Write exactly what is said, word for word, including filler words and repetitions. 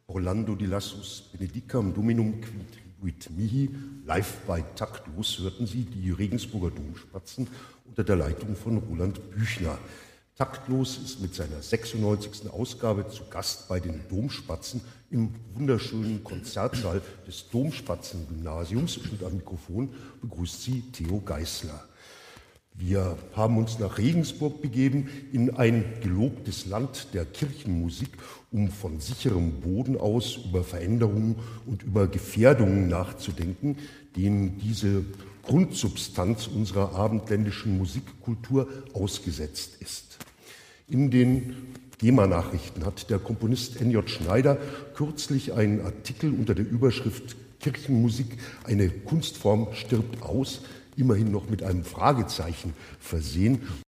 Orlando di Lassus Benedicam Dominum quid tribuit mihi, live bei Taktlos hörten Sie die Regensburger Domspatzen unter der Leitung von Roland Büchner. Taktlos ist mit seiner sechsundneunzigsten Ausgabe zu Gast bei den Domspatzen im wunderschönen Konzertsaal des Domspatzen-Gymnasiums und am Mikrofon begrüßt Sie Theo Geisler. Wir haben uns nach Regensburg begeben, in ein gelobtes Land der Kirchenmusik, um von sicherem Boden aus über Veränderungen und über Gefährdungen nachzudenken, denen diese Grundsubstanz unserer abendländischen Musikkultur ausgesetzt ist. In den GEMA-Nachrichten hat der Komponist N J Schneider kürzlich einen Artikel unter der Überschrift Kirchenmusik, eine Kunstform stirbt aus, immerhin noch mit einem Fragezeichen versehen